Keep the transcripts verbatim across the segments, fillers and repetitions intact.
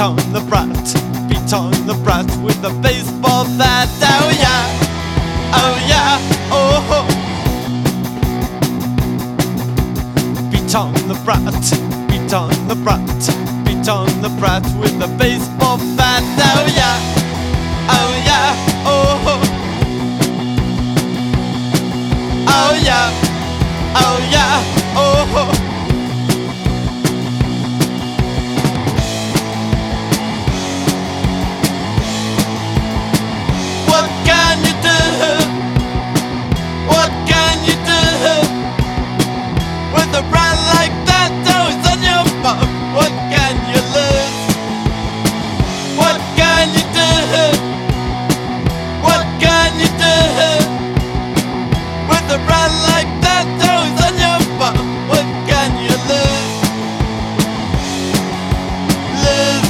on the brat, beat on the brat with a baseball bat. Oh yeah, oh yeah, oh. Beat on the brat, beat on the brat, beat on the brat with a baseball bat. Oh yeah, oh yeah, oh. Oh yeah, oh yeah, oh. What can you do? What can you do with a brat like that? Oh, it's on your bum. What can you lose? What can you do? What can you do with a brat like that? Oh, it's on your bum. What can you lose? Lose.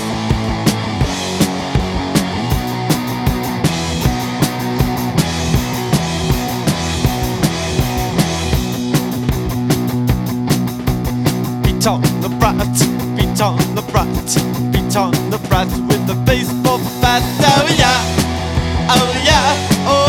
Beat on the brat, beat on the brat, beat on the brat with the baseball bat. Oh yeah, oh yeah, oh.